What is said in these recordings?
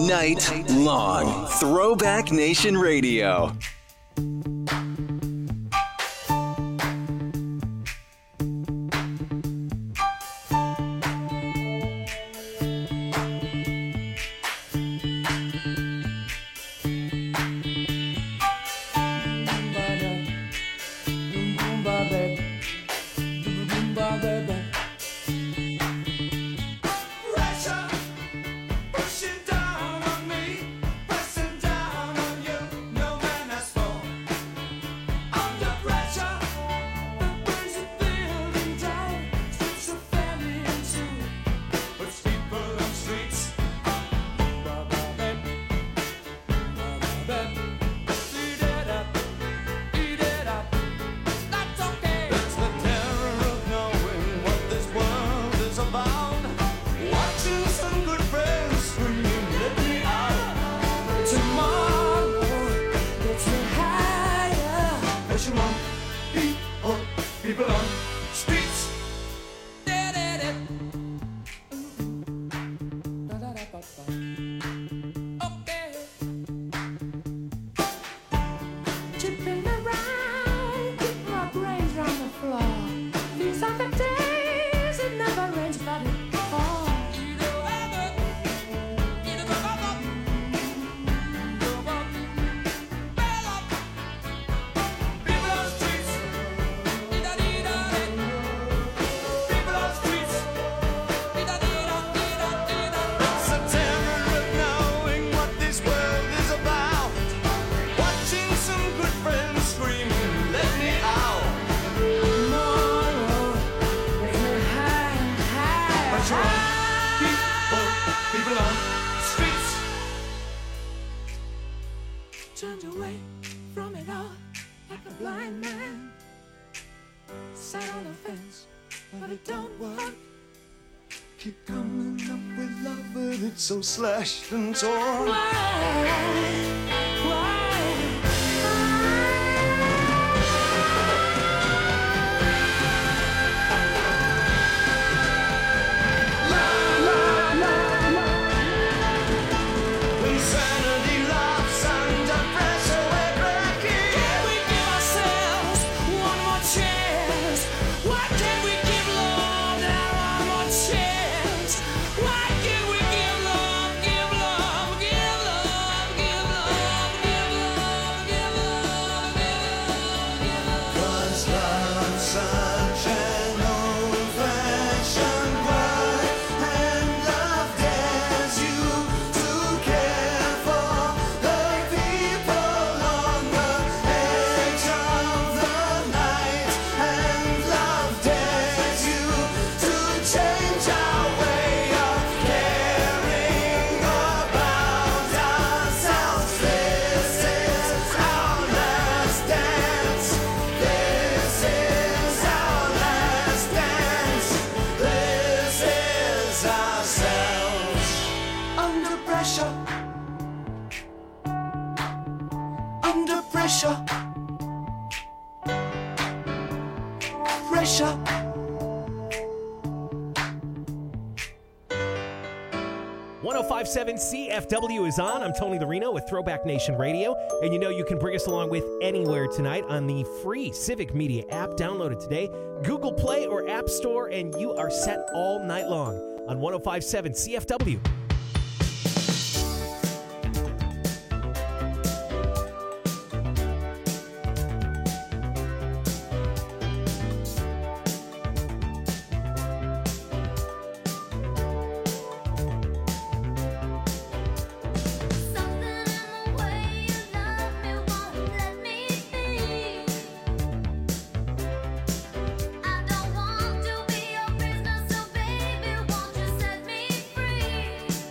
night long. Throwback Nation Radio. So slashed and torn. Pressure. 105.7 CFW is on. I'm Tony Lorino with Throwback Nation Radio. And you know you can bring us along with anywhere tonight on the free Civic Media app. Download it today. Google Play or App Store, and you are set all night long on 105.7 CFW. I don't want to be your prisoner, so baby, won't you set me free?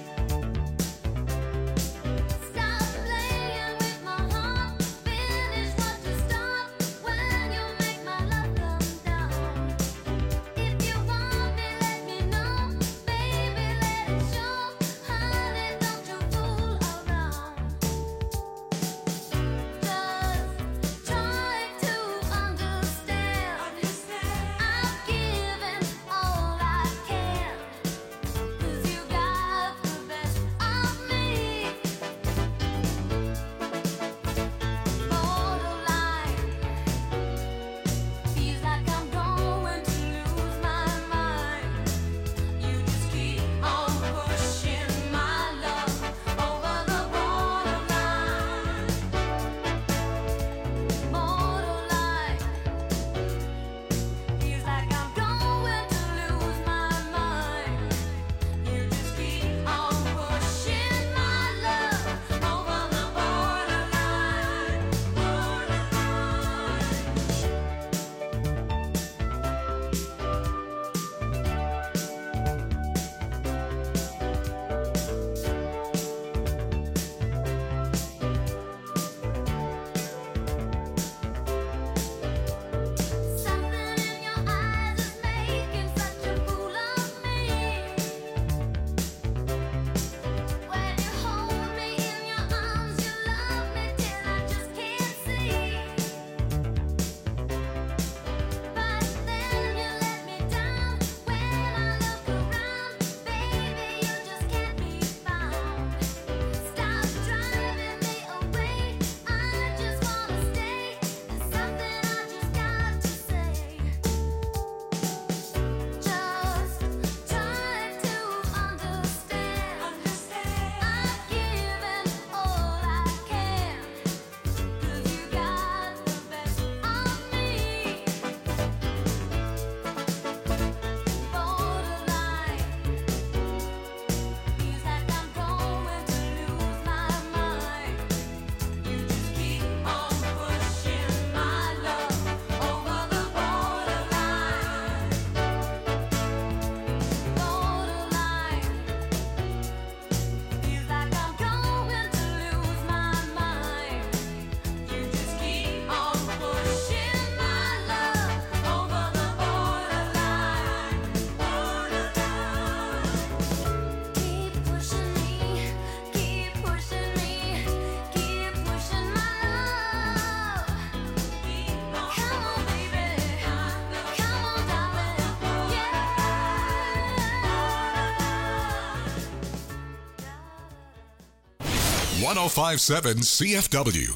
1057 CFW.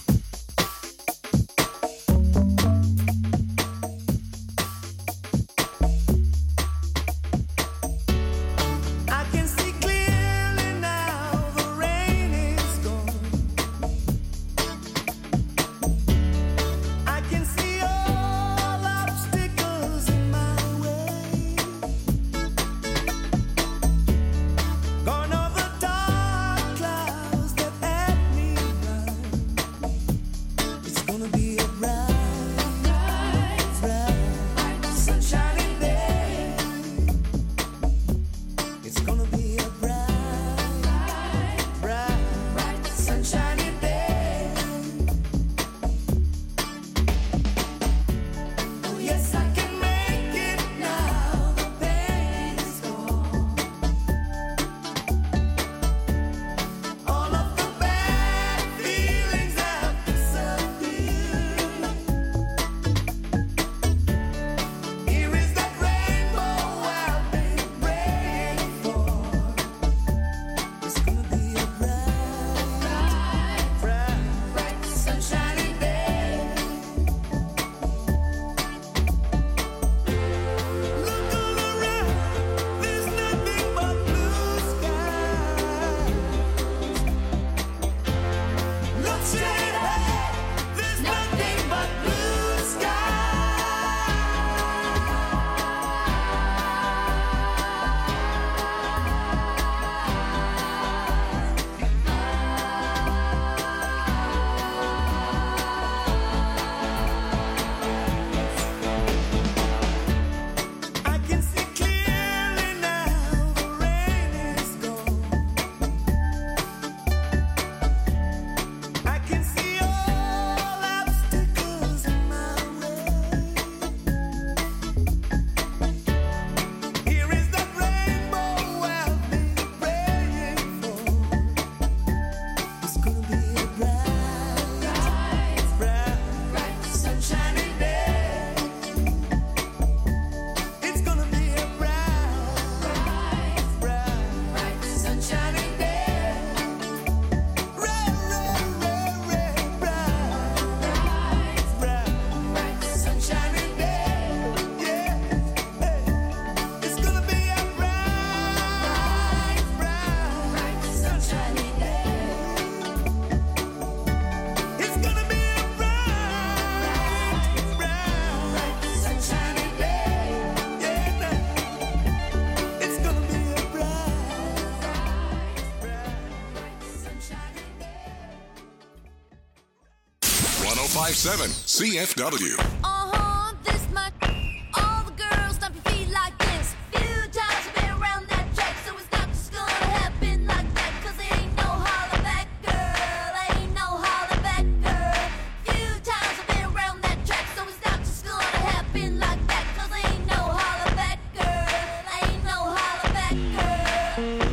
CFW. This much. All the girls stomp your feet like this. Few times I've been around that track, so it's not just gonna happen like that. 'Cause there ain't no holler back, girl. Ain't no holler back, girl. Few times I've been around that track, so it's not just gonna happen like that. 'Cause there ain't no holler back, girl. Ain't no holler back, girl.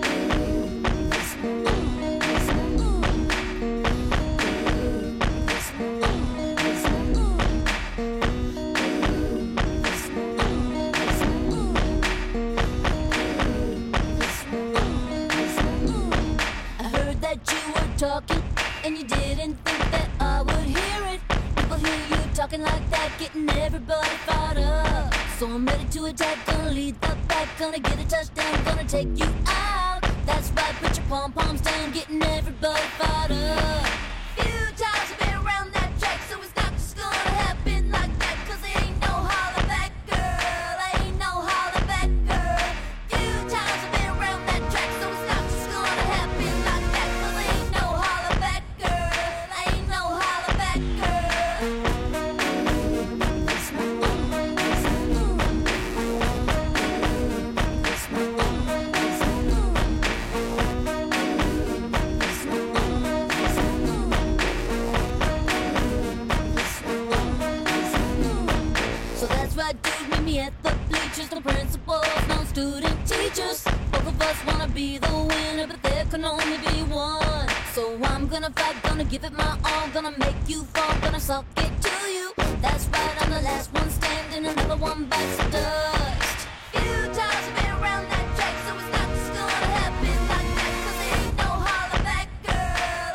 Talking, and you didn't think that I would hear it. People hear you talking like that, getting everybody fired up. So I'm ready to attack, gonna lead the pack, gonna get a touchdown, gonna take you out. That's right, put your pom-poms down, getting everybody fired up. Few times I've been around that track, so it's not just gonna happen like that. 'Cause there ain't no holler back, girl. Ain't no holler back, girl. Few times I've been around that track, so it's not just gonna happen like that. 'Cause there ain't no holler back, girl. Ain't no holler back, So that's right, dude, meet me at the bleachers. No principals, no student teachers. Both of us wanna be the winner, but there can only be one. So I'm gonna fight, gonna give it my all, gonna make you fall, gonna suck it to you. That's right, I'm the last one standing, another one bites the dust. Few times I've been around that track, so it's not just gonna happen like that. 'Cause there ain't no holler back, girl.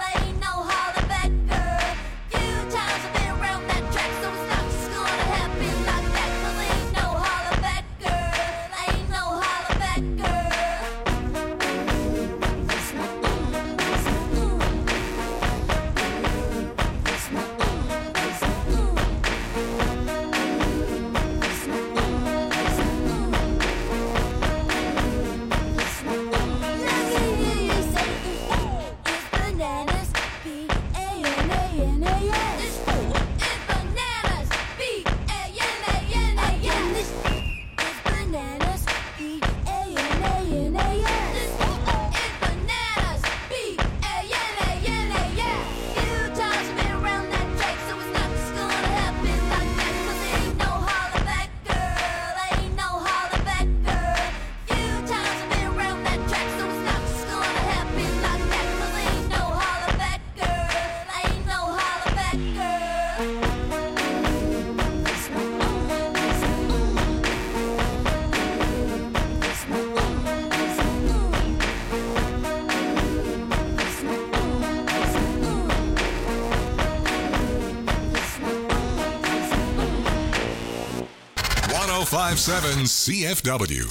1057 CFW.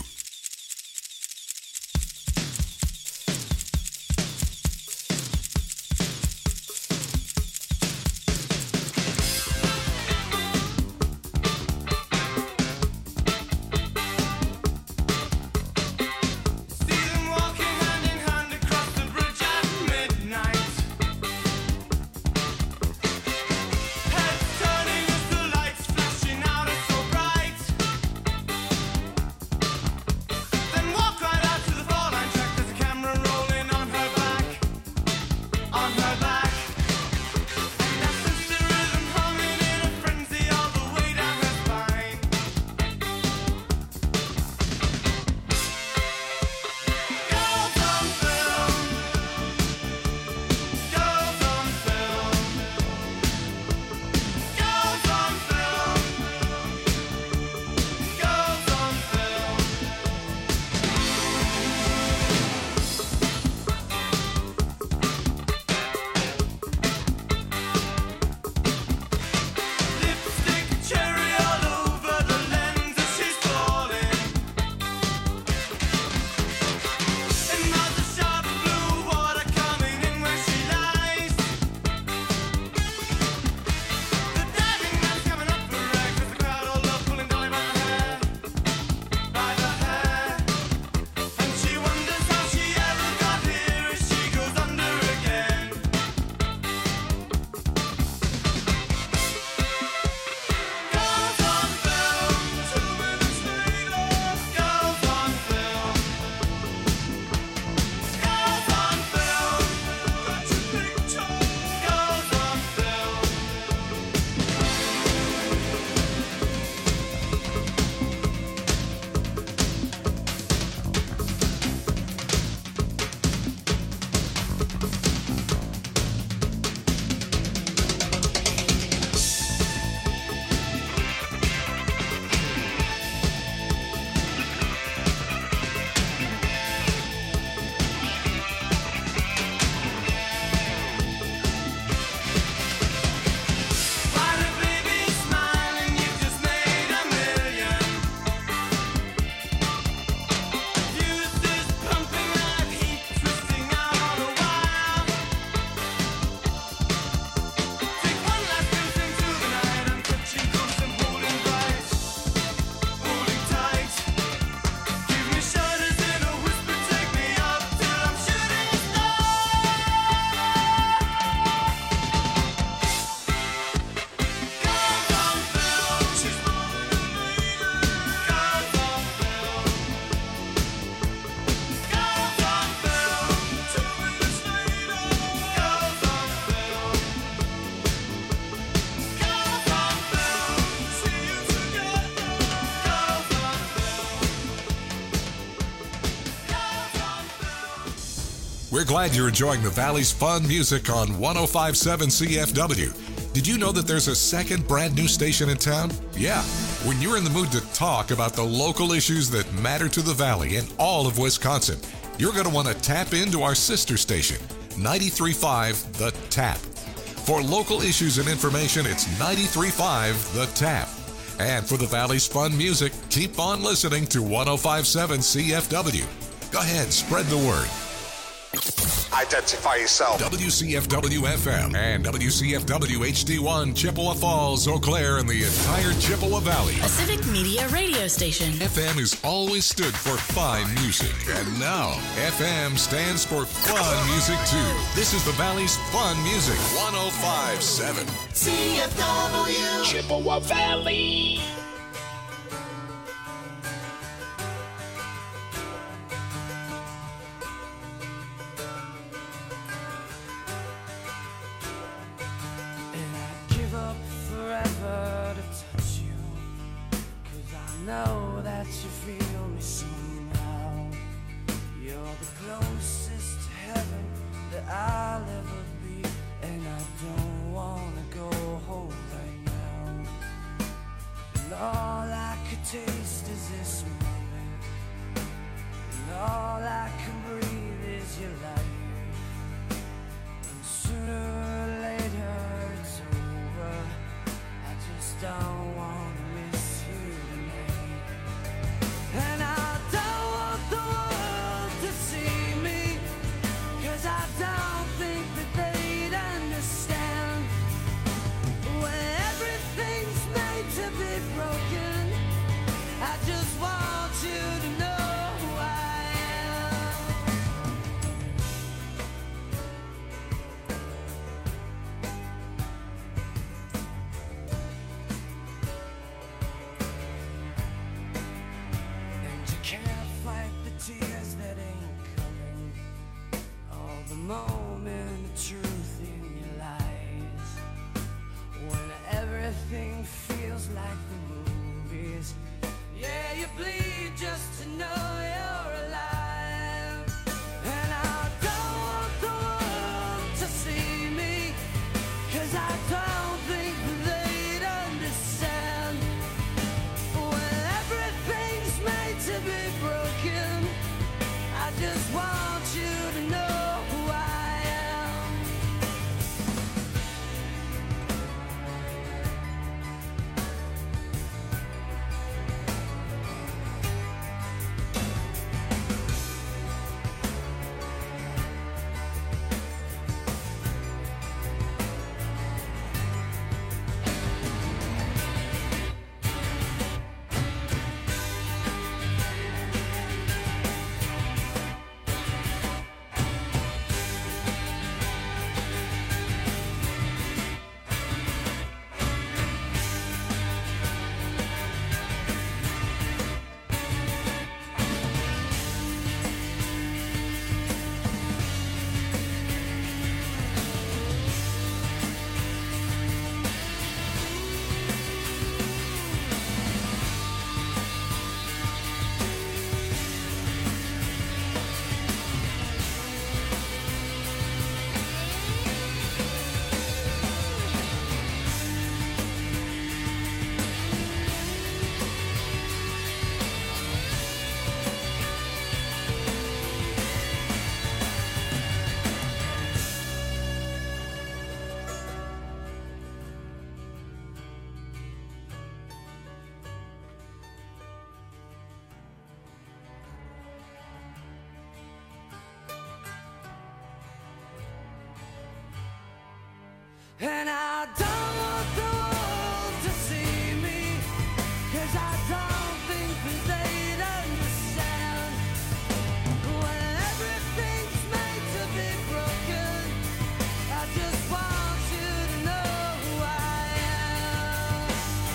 We're glad you're enjoying the Valley's fun music on 1057 CFW. Did you know that there's a second brand new station in town? Yeah. When you're in the mood to talk about the local issues that matter to the Valley and all of Wisconsin, you're going to want to tap into our sister station, 93.5 The Tap. For local issues and information, it's 93.5 The Tap. And for the Valley's fun music, keep on listening to 1057 CFW. Go ahead, spread the word. Identify yourself. WCFW FM and WCFW HD1, Chippewa Falls, Eau Claire, and the entire Chippewa Valley. A civic media radio station. FM has always stood for fine music. And now, FM stands for fun music, too. This is the Valley's fun music. 1057 CFW. Chippewa Valley. Know that you feel me somehow. You're the closest to heaven that I'll ever be, and I don't wanna go home right now. see me, 'cause I don't think they'd understand. When everything's made to be broken, I just want you to know who I am. And I don't want the world to see me, 'cause I don't think that they'd understand. When everything's made to be broken, I just want you to know who I am.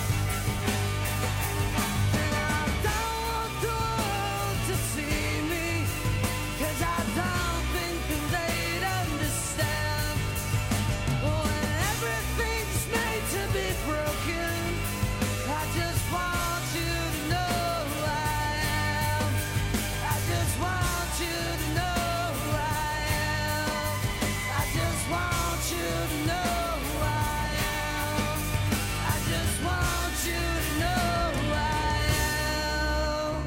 And I don't want the world to see me, 'cause I don't think that they'd understand. When everything's made to be broken, I just want you to know who I am. I just want you to know who I am. I just want you to know who I am. I just want you to know who I am.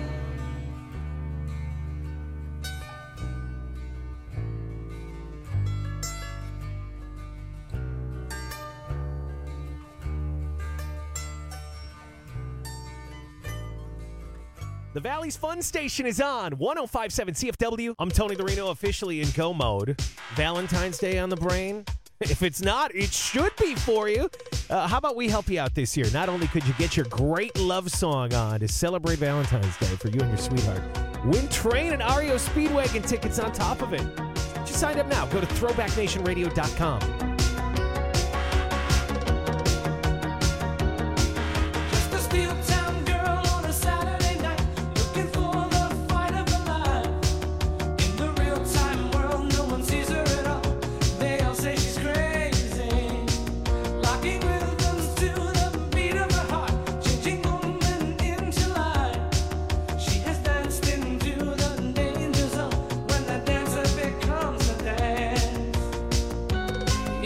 The Valley's Fun Station is on 105.7 CFW. I'm Tony the Reno, officially in go mode. Valentine's Day on the brain? If it's not, it should be for you. How about we help you out this year? Not only could you get your great love song on to celebrate Valentine's Day for you and your sweetheart, win train and REO Speedwagon tickets on top of it. Just sign up now. Go to throwbacknationradio.com. Just a steel town girl on a Saturday night, looking for the fight of her life. In the real time world, no one sees her at all. They all say she's crazy, locking rhythms to the beat of her heart, changing moment into life. She has danced into the danger zone when the dancer becomes a dance.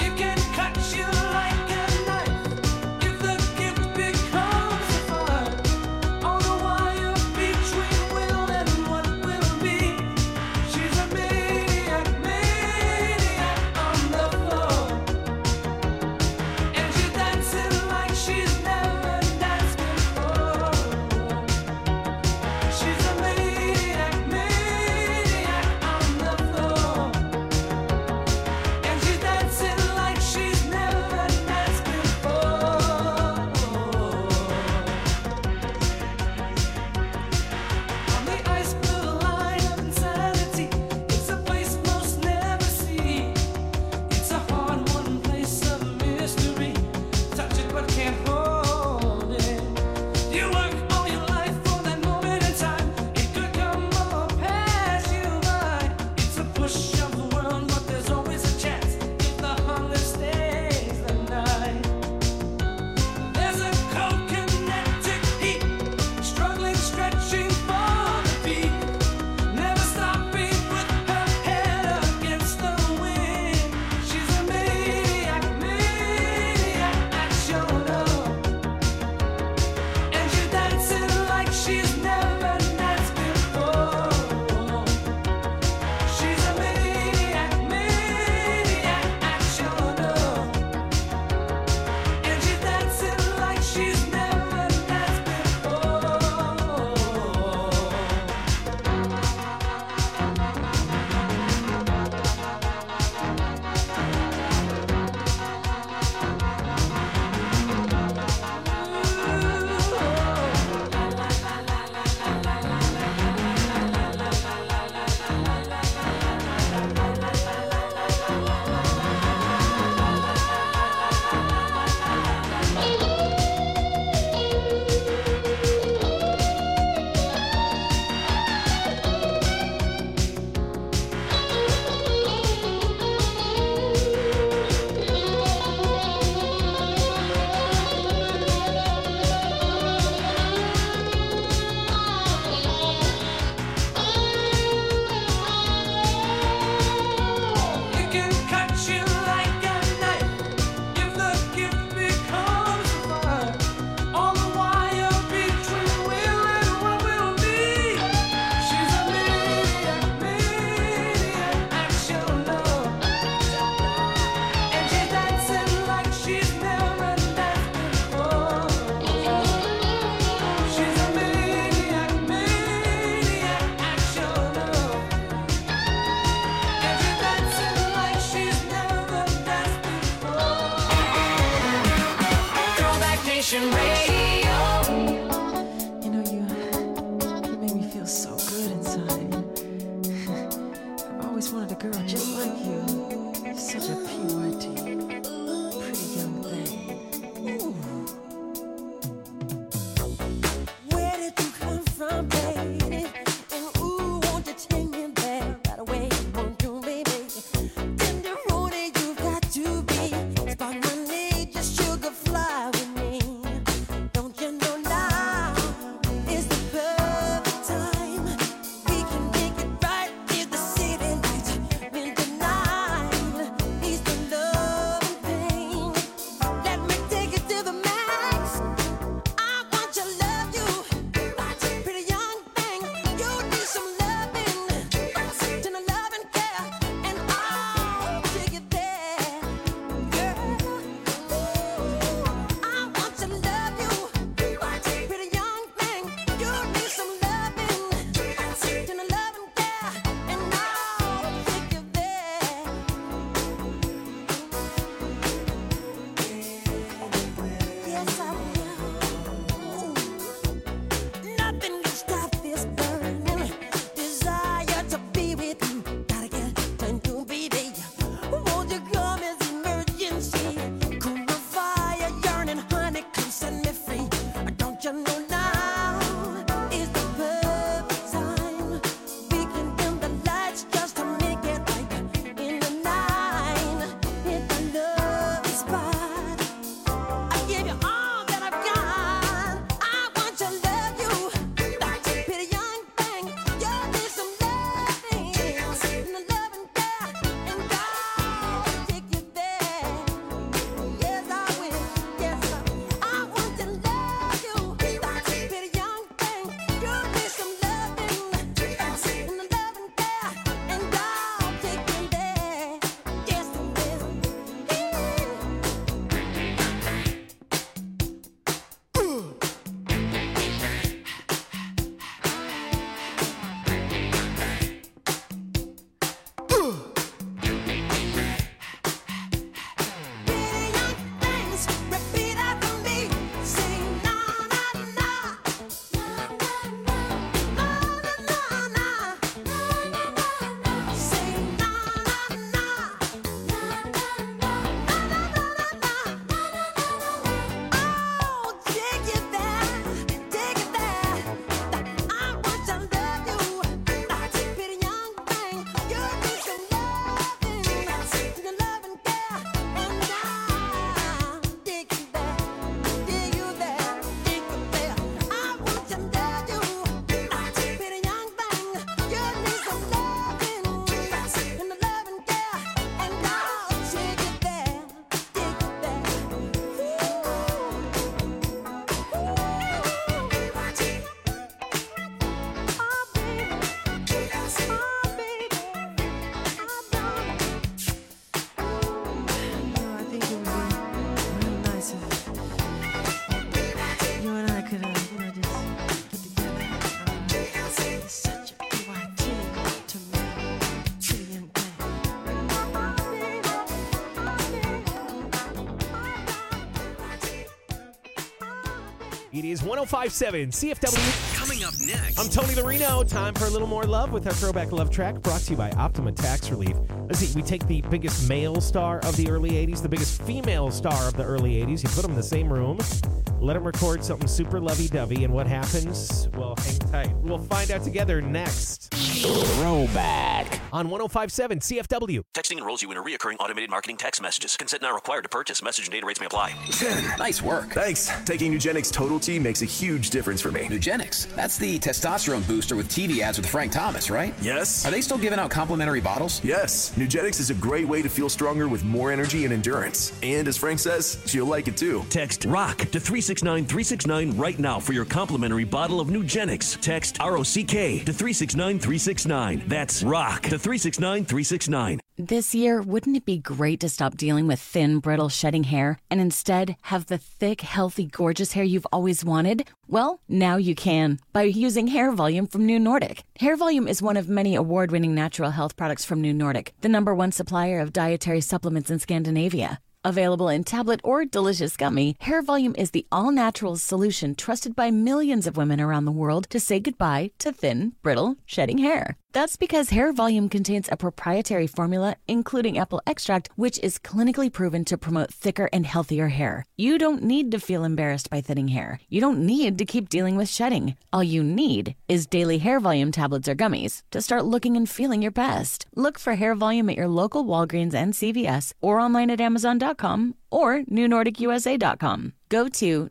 It is 105.7 CFW. Coming up next. I'm Tony the Reno. Time for a little more love with our throwback love track brought to you by Optima Tax Relief. Let's see, we take the biggest male star of the early 80s, the biggest female star of the early 80s. You put them in the same room, let them record something super lovey-dovey, and what happens? Well, hang tight. We'll find out together next. Throwback. On 105.7 CFW. Texting enrolls you in a reoccurring automated marketing text messages. Consent not required to purchase. Message and data rates may apply. Nice work. Thanks. Taking Nugenix Total T makes a huge difference for me. Nugenix? That's the testosterone booster with TV ads with Frank Thomas, right? Yes. Are they still giving out complimentary bottles? Yes. Nugenix is a great way to feel stronger with more energy and endurance. And as Frank says, she'll like it too. Text ROCK to 369-369 right now for your complimentary bottle of Nugenix. Text ROCK to 369-369. That's ROCK to 369-369. This year, wouldn't it be great to stop dealing with thin, brittle, shedding hair and instead have the thick, healthy, gorgeous hair you've always wanted? Well, now you can by using Hair Volume from New Nordic. Hair Volume is one of many award-winning natural health products from New Nordic, the #1 supplier of dietary supplements in Scandinavia. Available in tablet or delicious gummy, Hair Volume is the all-natural solution trusted by millions of women around the world to say goodbye to thin, brittle, shedding hair. That's because Hair Volume contains a proprietary formula, including apple extract, which is clinically proven to promote thicker and healthier hair. You don't need to feel embarrassed by thinning hair. You don't need to keep dealing with shedding. All you need is daily Hair Volume tablets or gummies to start looking and feeling your best. Look for Hair Volume at your local Walgreens and CVS or online at Amazon.com or NewNordicUSA.com. Go to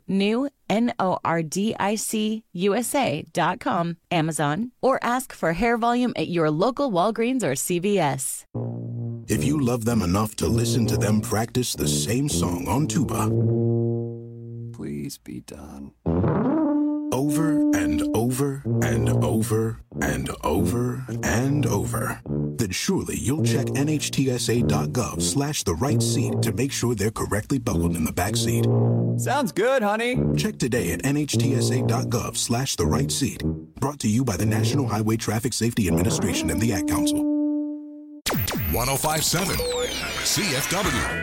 NewNordicUSA.com, Amazon, or ask for Hair Volume at your local Walgreens or CVS. If you love them enough to listen to them practice the same song on tuba, please be done. Over and over and over and over and over, then surely you'll check NHTSA.gov/the right seat to make sure they're correctly buckled in the back seat. Sounds good, honey. Check today at NHTSA.gov/the right seat. Brought to you by the National Highway Traffic Safety Administration and the Ad Council. 105.7 CFW.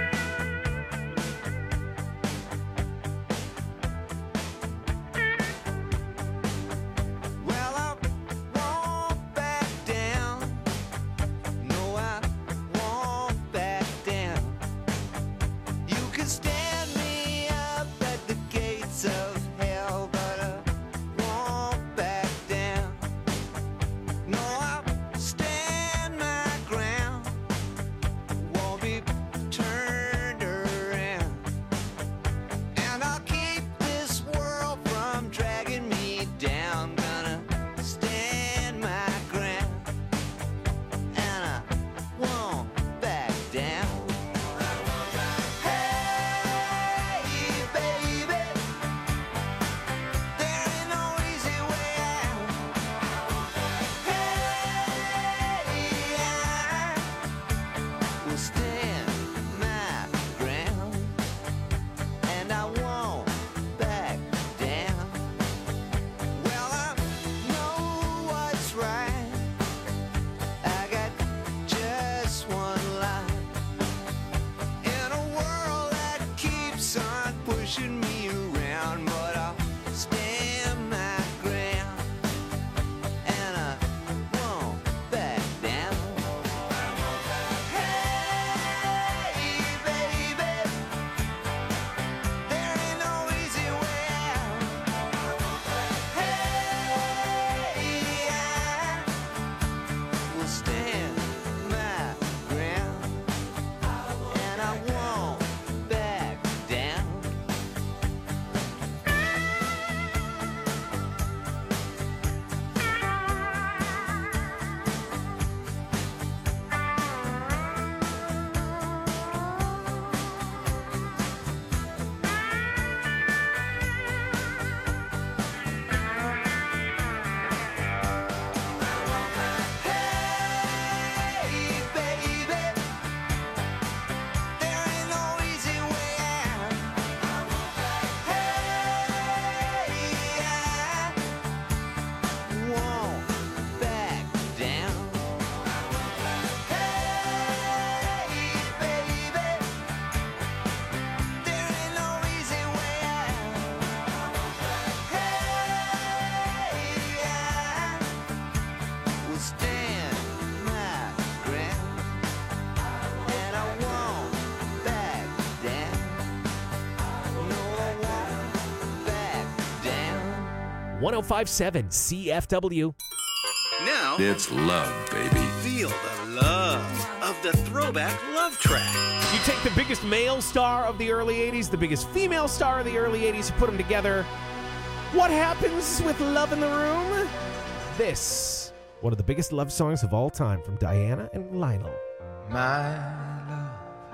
1057 CFW. Now, It's love, baby. feel the love of the Throwback Love Track. You take the biggest male star of the early 80s, the biggest female star of the early 80s, you put them together. What happens with Love in the Room? This, one of the biggest love songs of all time from Diana and Lionel. My love,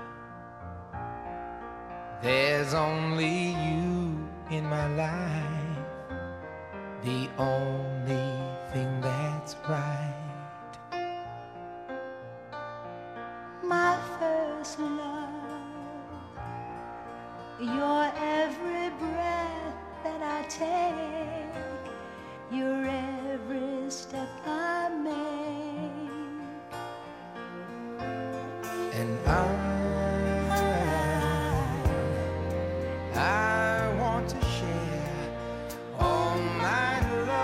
there's only you in my life, the only thing that's right. My first love, your every breath that I take, your every step I make, And I want to share all my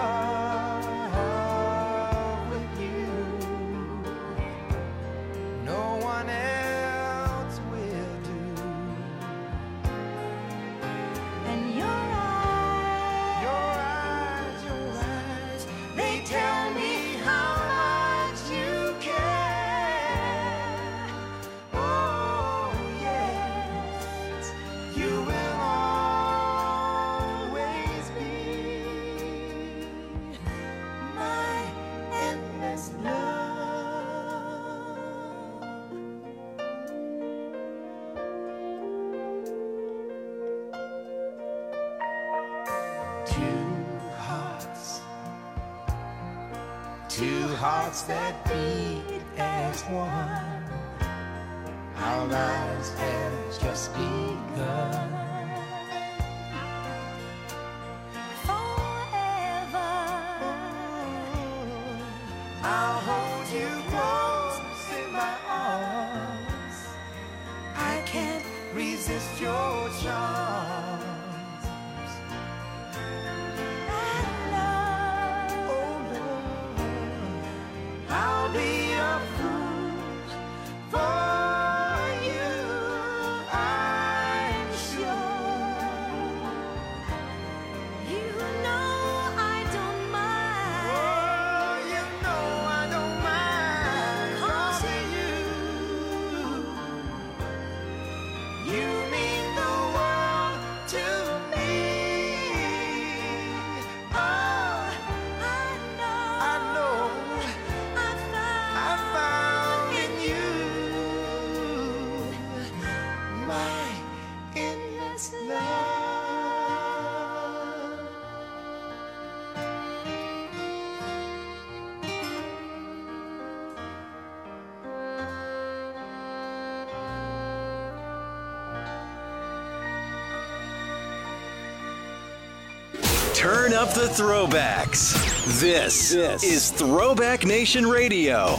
love with you. No one else will do. and your eyes, they tell me how much you care. Oh yes, you will always be my endless love. Two hearts that beat as one. Our lives have just begun. I'll hold you close in my arms. I can't resist your charms. And love, oh love, I'll be a fool for you, I'm sure. You know I don't mind. Oh, you know I don't mind. 'Cause you mean the world to me. Oh, I know I found in you my endless love. Turn up the throwbacks. This is Throwback Nation Radio.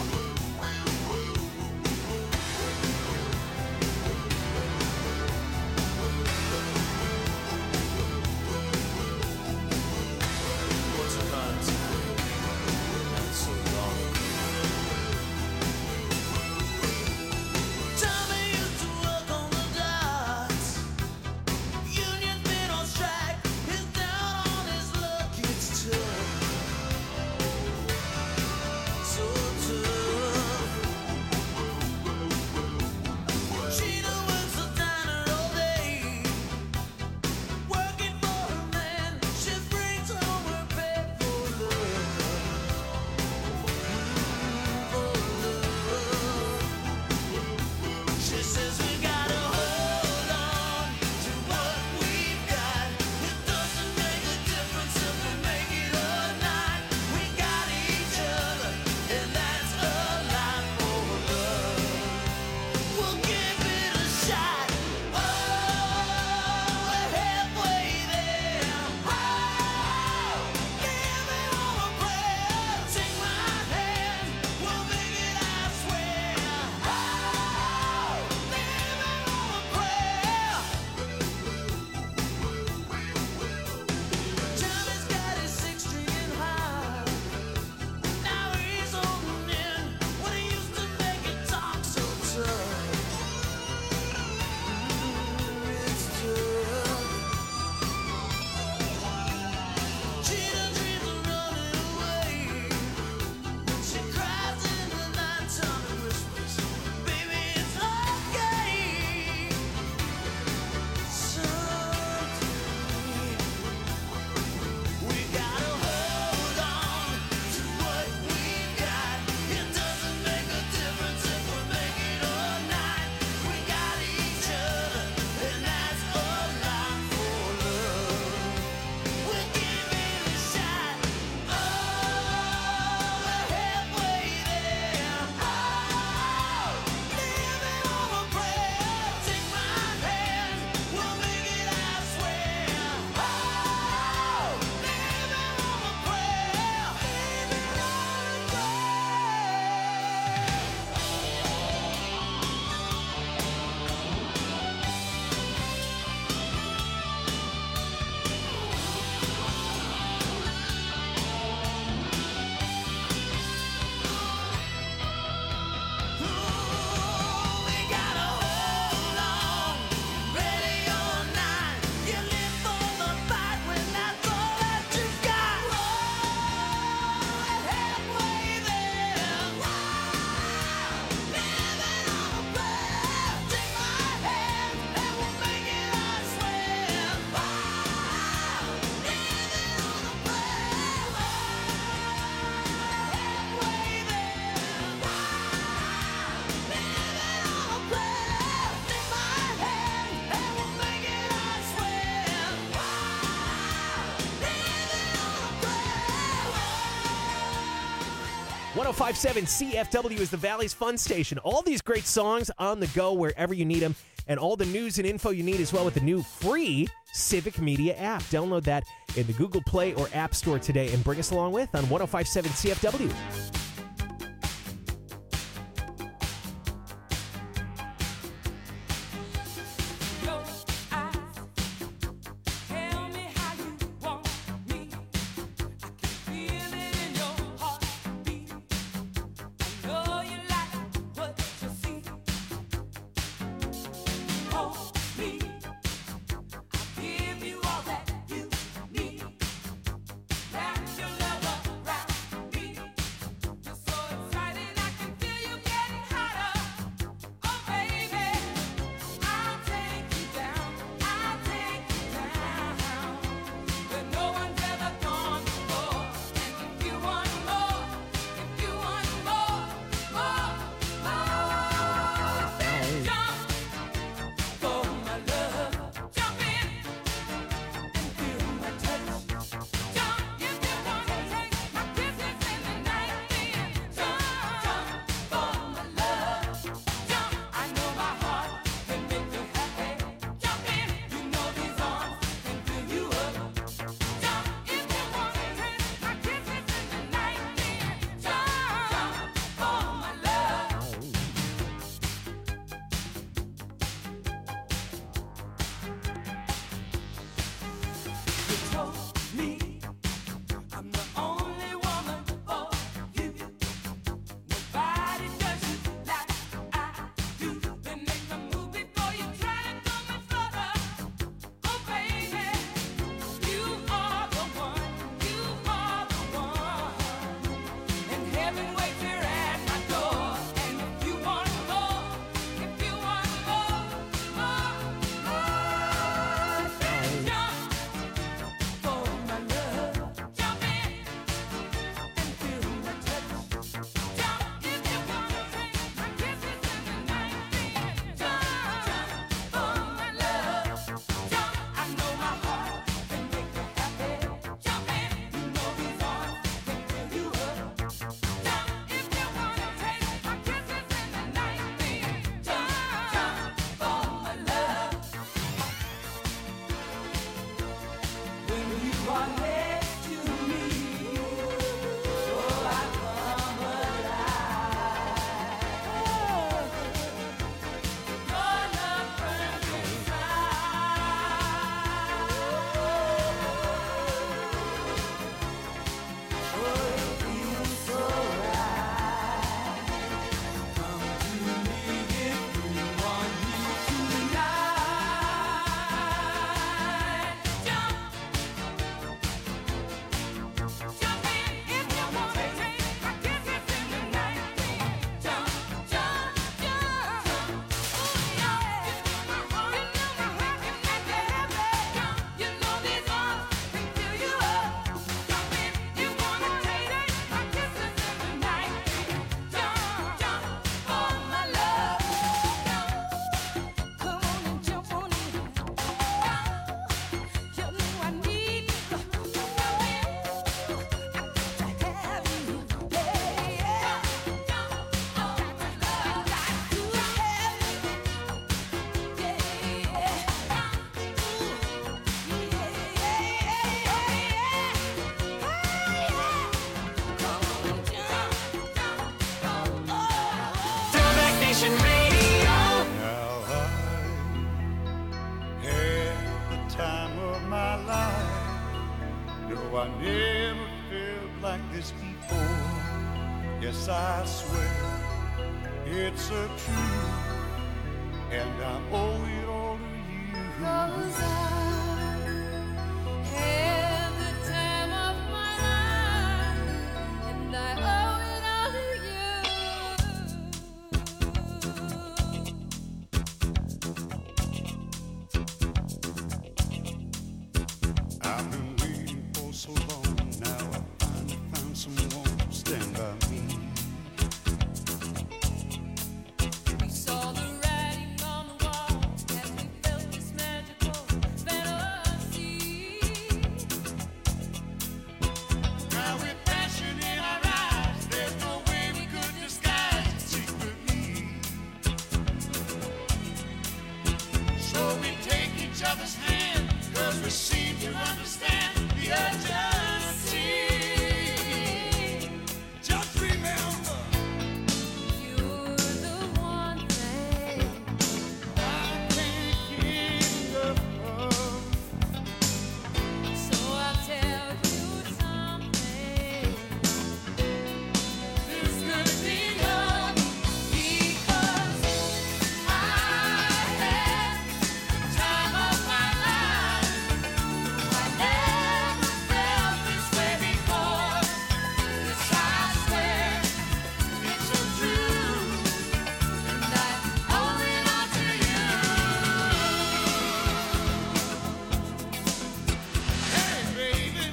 So 105.7 CFW is the Valley's fun station. All these great songs on the go wherever you need them, and all the news and info you need as well with the new free Civic Media app. Download that in the Google Play or App Store today and bring us along with on 105.7 CFW. I never felt like this before. Yes, I swear it's a truth, and I owe it all to you. 'Cause I had the time of my life, and I owe it all to you. I've been waiting for so long, now I finally found someone to stand by me. We saw the writing on the wall, seem to understand the urgency. Just remember, You're the one thing I can't get enough of. So I'll tell you something. This could be love because I had the time of my life. I never felt this way before. Yes, I swear it's so true, and I owe it all to you. Hey, baby,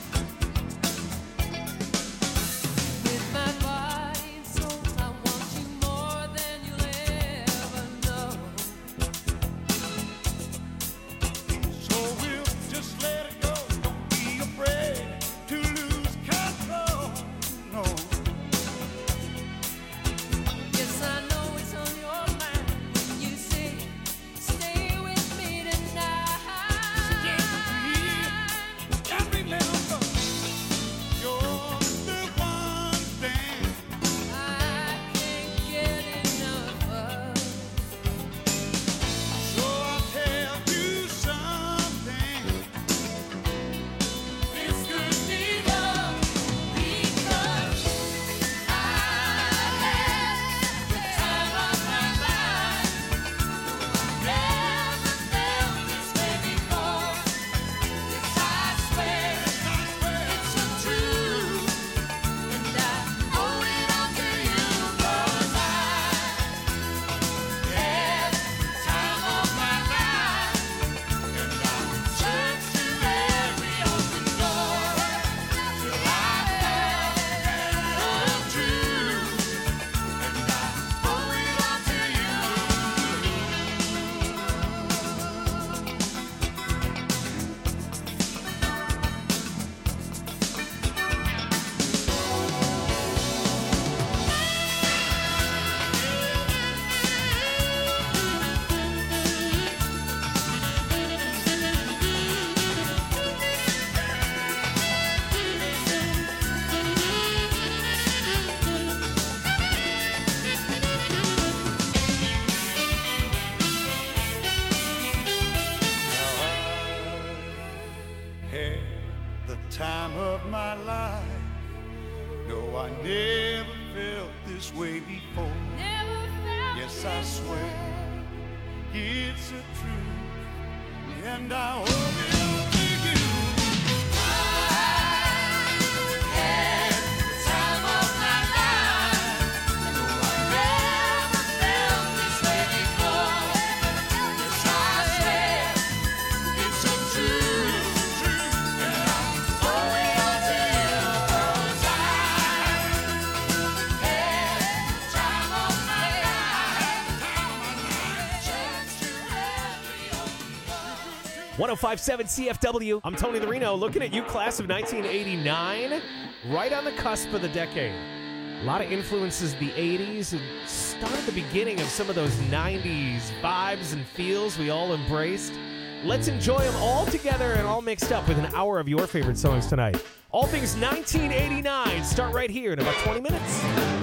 With my body and soul, I want you more than you'll ever know. so we'll just let it go. Don't be afraid to lose control. No. Yes, I know it's on your mind when you say, stay with me tonight. And remember, you're the one thing I can't get enough of. so I'll tell you something. This could be love because I had the time of my life. Never felt this way before. Yes, I swear it's so true, and I owe it all to you 'cause I had the time of my life, and I searched through every open door till I found love true, and I owe it all to you. Had the time of my life. No, I never felt this way before. Never felt Yes, I swear it's a truth, and I owe it all to you. had the time of my life. No, I never felt this way before. Yes, I swear it's so true, and I owe it all to you 'cause I had the time of my life. 1057 CFW. I'm Tony the Reno, looking at you, class of 1989, right on the cusp of the decade. A lot of influences the 80s and started the beginning of some of those 90s vibes and feels we all embraced. Let's enjoy them all together and all mixed up with an hour of your favorite songs tonight. All things 1989 start right here in about 20 minutes.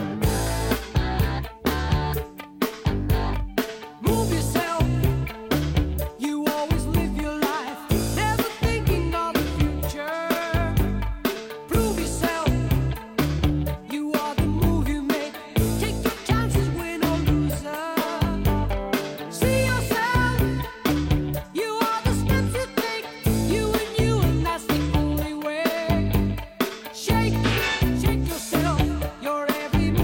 Move yourself. You always live your life, never thinking of the future. Prove yourself. You are the move you make. Take your chances, win or loser. See yourself. You are the steps you take. You, and that's the only way. Shake yourself. You're every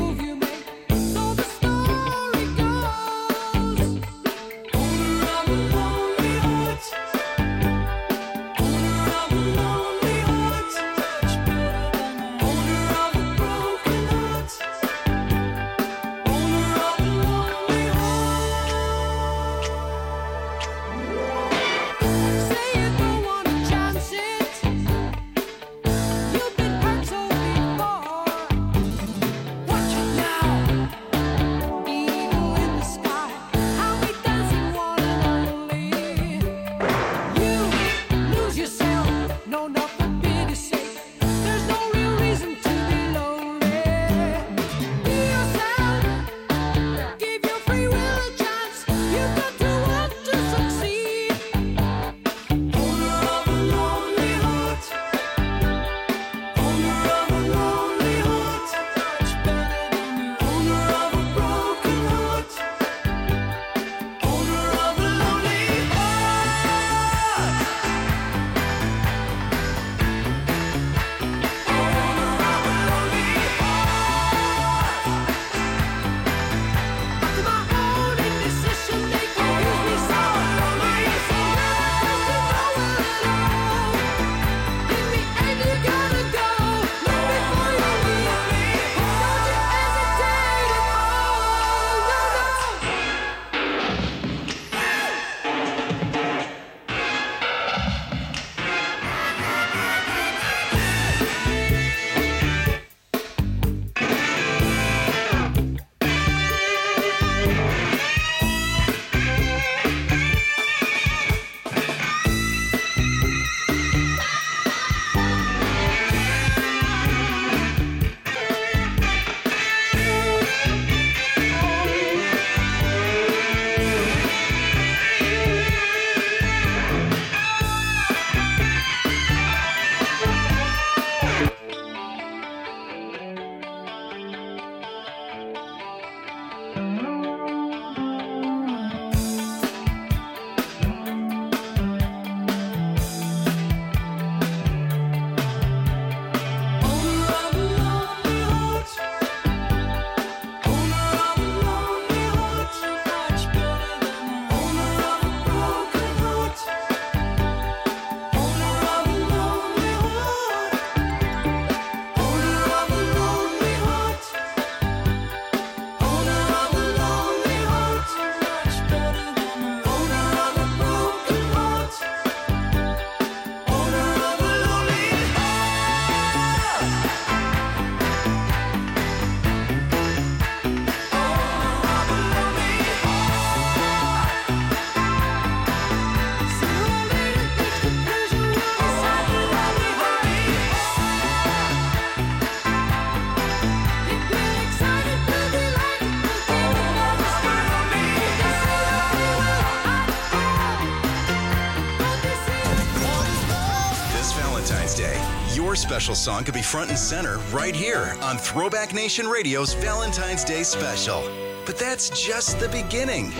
your special song could be front and center right here on Throwback Nation Radio's Valentine's Day special. But that's just the beginning.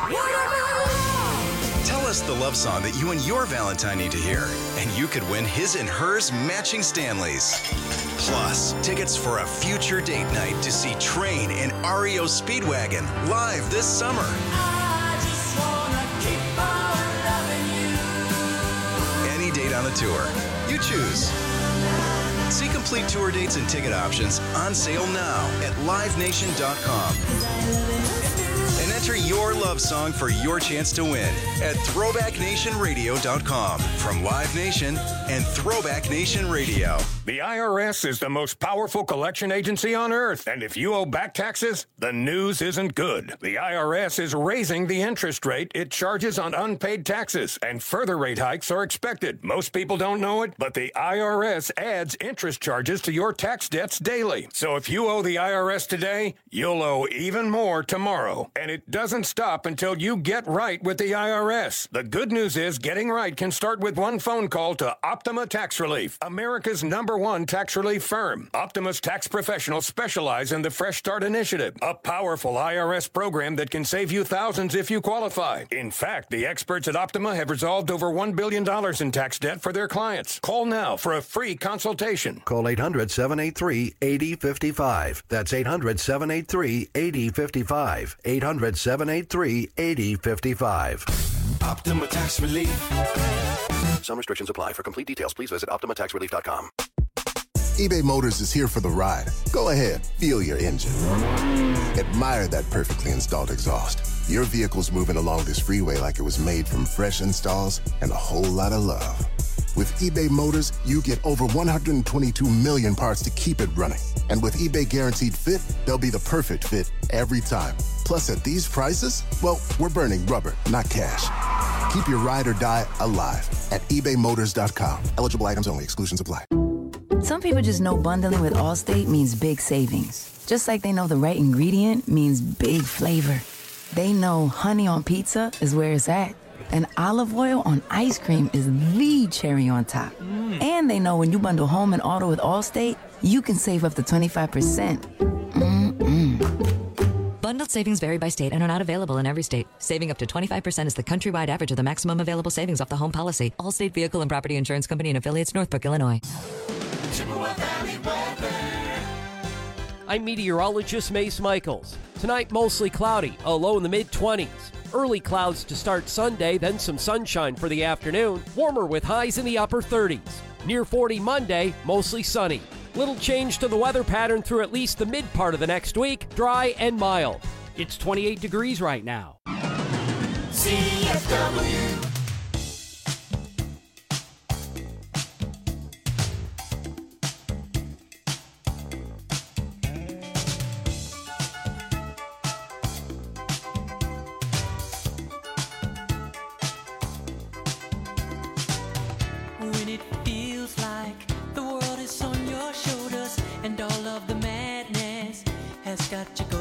Tell us the love song that you and your Valentine need to hear, and you could win his and hers matching Stanleys. Plus, tickets for a future date night to see Train and REO Speedwagon live this summer. I just wanna keep on loving you. Any date on the tour. You choose. See complete tour dates and ticket options on sale now at livenation.com. And enter your love song for your chance to win at throwbacknationradio.com from Live Nation and Throwback Nation Radio. The IRS is the most powerful collection agency on earth, and if you owe back taxes, the news isn't good. The IRS is raising the interest rate it charges on unpaid taxes, and further rate hikes are expected. Most people don't know it, but the IRS adds interest charges to your tax debts daily. So if you owe the IRS today, you'll owe even more tomorrow. And it doesn't stop until you get right with the IRS. The good news is getting right can start with one phone call to Optima Tax Relief, America's #1 tax relief firm. Optima's tax professionals specialize in the Fresh Start Initiative, a powerful IRS program that can save you thousands if you qualify. In fact, the experts at Optima have resolved over $1 billion in tax debt for their clients. Call now for a free consultation. Call 800-783-8055. That's 800-783-8055. 800-783-8055. Optima Tax Relief. Some restrictions apply. For complete details, please visit OptimaTaxRelief.com. eBay Motors is here for the ride. Go ahead, feel your engine. Admire that perfectly installed exhaust. Your vehicle's moving along this freeway like it was made from fresh installs and a whole lot of love. With eBay Motors, you get over 122 million parts to keep it running. And with eBay Guaranteed Fit, they'll be the perfect fit every time. Plus, at these prices, well, we're burning rubber, not cash. Keep your ride or die alive at ebaymotors.com. Eligible items only. Exclusions apply. Some people just know bundling with Allstate means big savings. Just like they know the right ingredient means big flavor. They know honey on pizza is where it's at. And olive oil on ice cream is the cherry on top. And they know when you bundle home and auto with Allstate, you can save up to 25%. Bundled savings vary by state and are not available in every state. Saving up to 25% is the countrywide average of the maximum available savings off the home policy. Allstate Vehicle and Property Insurance Company and affiliates, Northbrook, Illinois. I'm meteorologist Mace Michaels. Tonight, mostly cloudy, a low in the mid-20s. Early clouds to start Sunday, then some sunshine for the afternoon. Warmer with highs in the upper 30s. Near 40 Monday, mostly sunny. Little change to the weather pattern through at least the mid part of the next week. Dry and mild. It's 28 degrees right now. CFW. When it feels like the world is on your shoulders and all of the madness has got you going.